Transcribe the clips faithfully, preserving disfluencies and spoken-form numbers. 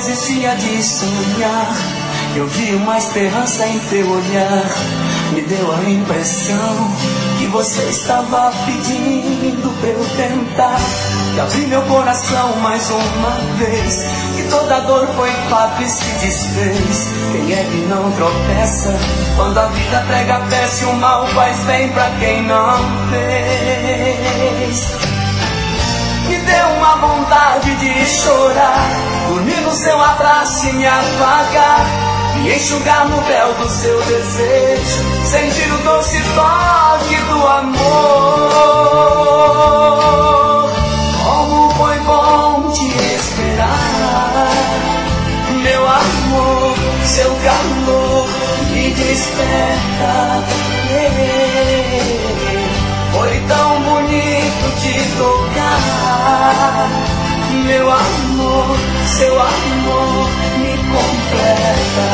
desistia de sonhar. Eu vi uma esperança em teu olhar. Me deu a impressão que você estava pedindo pra eu tentar. E abri meu coração mais uma vez, que toda dor foi fato e se desfez. Quem é que não tropeça quando a vida prega peça e o mal faz bem pra quem não fez? Me deu uma vontade de chorar, dormir no seu abraço e me apagar, me enxugar no véu do seu desejo, sentir o doce toque do amor. Como foi bom te esperar, meu amor, seu calor me desperta. Foi tão bonito te tocar, meu amor, seu amor me completa.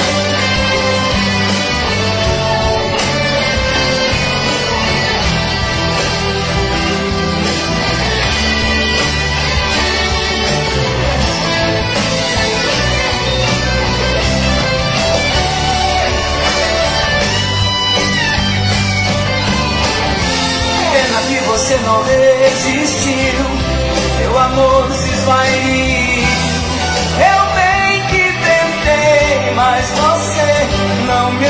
Pena que você não resistiu, seu amor se esvaiu. Eu bem que tentei, mas você não me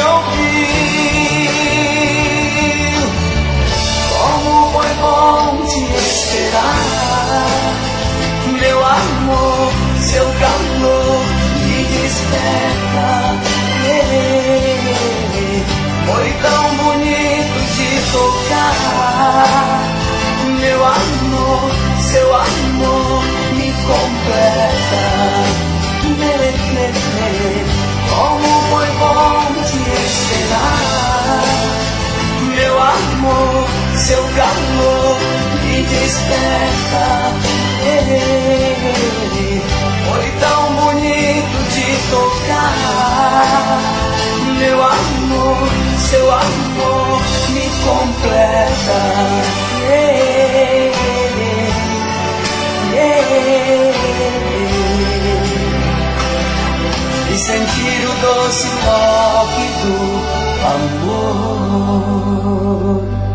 ouviu. Como foi bom te esperar, meu amor, seu calor me desperta. Foi tão bonito te tocar, meu amor, seu amor me completa. Como foi bom te esperar, meu amor, seu calor me desperta. Foi tão bonito te tocar, meu amor, seu amor me completa. Yeah, yeah. E sentir o doce toque do amor.